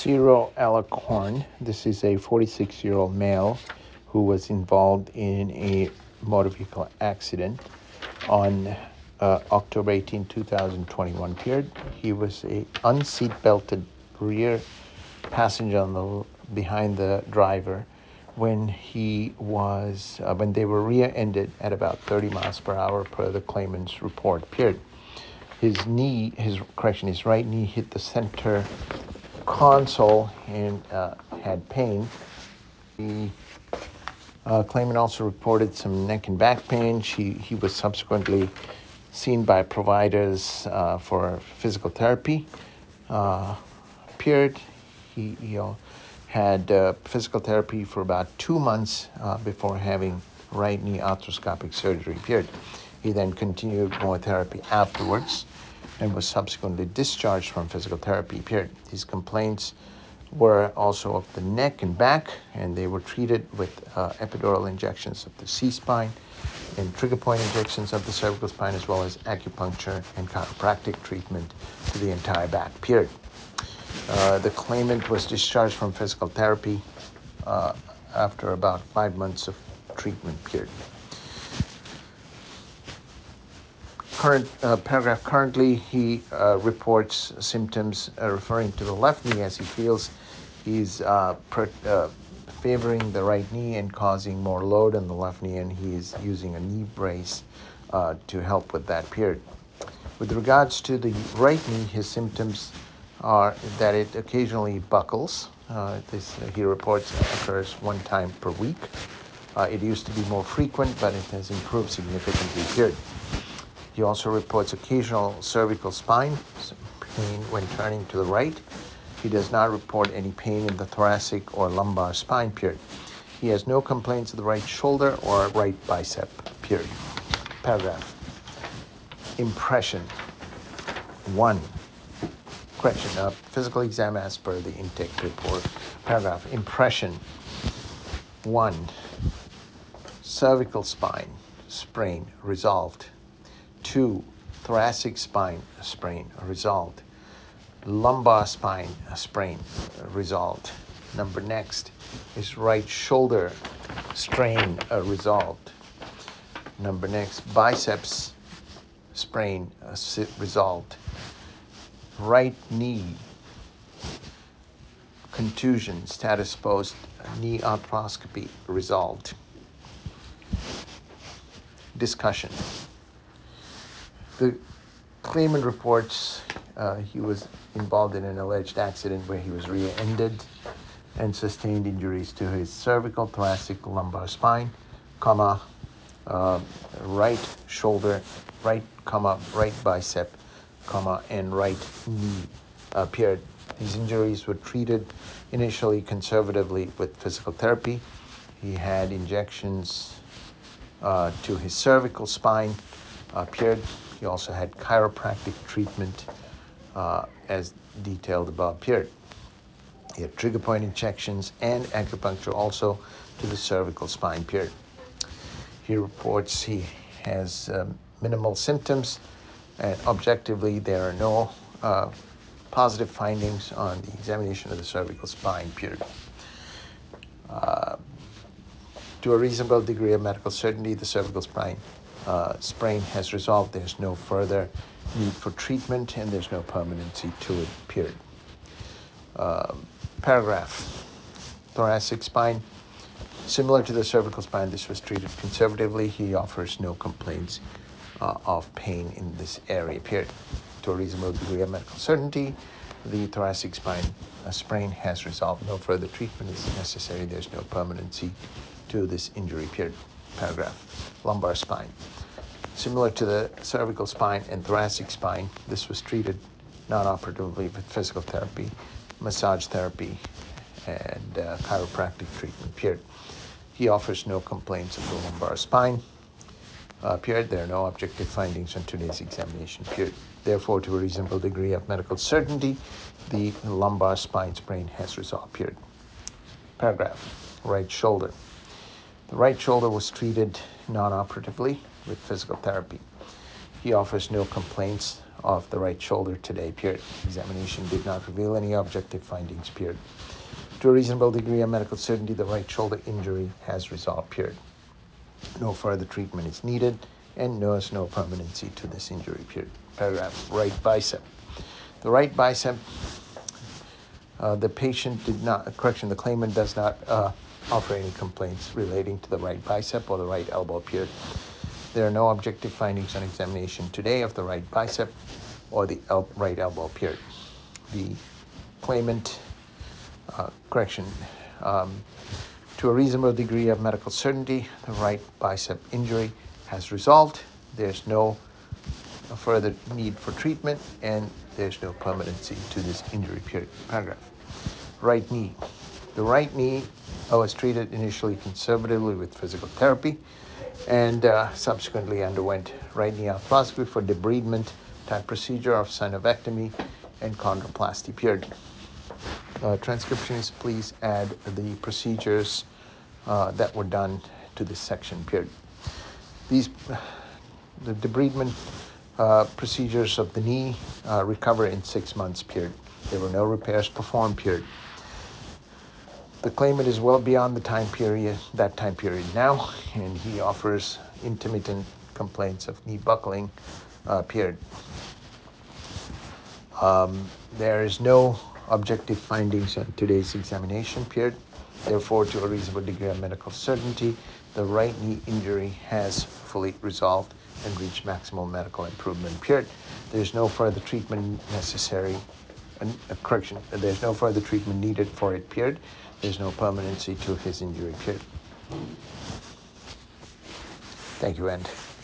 Cyril Alacorn. This is a 46-year-old male who was involved in a motor vehicle accident on October 18, 2021 period. He was a unseat belted rear passenger behind the driver when when they were rear-ended at about 30 miles per hour per the claimant's report period. His right knee hit the center console and had pain. The claimant also reported some neck and back pain. He was subsequently seen by providers for physical therapy period. He had physical therapy for about 2 months before having right knee arthroscopic surgery period. He then continued more therapy afterwards and was subsequently discharged from physical therapy period. His complaints were also of the neck and back, and they were treated with epidural injections of the C-spine and trigger point injections of the cervical spine, as well as acupuncture and chiropractic treatment to the entire back period. The claimant was discharged from physical therapy after about 5 months of treatment period. Currently, he reports symptoms referring to the left knee, as he feels he's favoring the right knee and causing more load on the left knee, and he is using a knee brace to help with that period. With regards to the right knee, his symptoms are that it occasionally buckles. He reports occurs 1 time per week. It used to be more frequent, but it has improved significantly period. He also reports occasional cervical spine pain when turning to the right. He does not report any pain in the thoracic or lumbar spine period. He has no complaints of the right shoulder or right bicep period. Paragraph. Impression. 1. Correction. Physical exam as per the intake report. Paragraph. Impression. 1. Cervical spine sprain resolved. 2. Thoracic spine sprain resolved. Lumbar spine sprain resolved. Next is right shoulder strain resolved. Next, biceps sprain resolved. Right knee contusion status post knee arthroscopy resolved. Discussion. The claimant reports he was involved in an alleged accident where he was rear-ended and sustained injuries to his cervical, thoracic, lumbar spine, right shoulder, right bicep, and right knee period. These injuries were treated initially conservatively with physical therapy. He had injections to his cervical spine period. He also had chiropractic treatment as detailed above period. He had trigger point injections and acupuncture also to the cervical spine period. He reports he has minimal symptoms, and objectively there are no positive findings on the examination of the cervical spine period. To a reasonable degree of medical certainty, the cervical spine sprain has resolved. There's no further need for treatment, and there's no permanency to it, period. Paragraph. Thoracic spine. Similar to the cervical spine, this was treated conservatively. He offers no complaints of pain in this area, period. To a reasonable degree of medical certainty, the thoracic spine sprain has resolved. No further treatment is necessary. There's no permanency to this injury, period. Paragraph. Lumbar spine. Similar to the cervical spine and thoracic spine, this was treated non-operatively with physical therapy, massage therapy, and chiropractic treatment, period. He offers no complaints of the lumbar spine, period. There are no objective findings on today's examination, period. Therefore, to a reasonable degree of medical certainty, the lumbar spine sprain has resolved, period. Paragraph. Right shoulder. The right shoulder was treated non-operatively with physical therapy. He offers no complaints of the right shoulder today, period. Examination did not reveal any objective findings, period. To a reasonable degree of medical certainty, the right shoulder injury has resolved, period. No further treatment is needed, and there's no permanency to this injury, period. Paragraph, right bicep. The right bicep, the claimant does not offer any complaints relating to the right bicep or the right elbow, period. There are no objective findings on examination today of the right bicep or the right elbow, period. The claimant, to a reasonable degree of medical certainty, the right bicep injury has resolved. There's no further need for treatment, and there's no permanency to this injury, period. Paragraph. Right knee. The right knee was treated initially conservatively with physical therapy and subsequently underwent right knee arthroscopy for debridement type procedure of synovectomy and chondroplasty, period. Transcriptionists, please add the procedures that were done to this section, period. The debridement procedures of the knee recover in 6 months, period. There were no repairs performed, period. The claimant is well beyond that time period now, and he offers intermittent complaints of knee buckling, period. There is no objective findings on today's examination, period. Therefore, to a reasonable degree of medical certainty, the right knee injury has fully resolved and reached maximal medical improvement, period. There's no further treatment necessary. There's no further treatment needed for it, period. There's no permanency to his injury, period. Thank you, and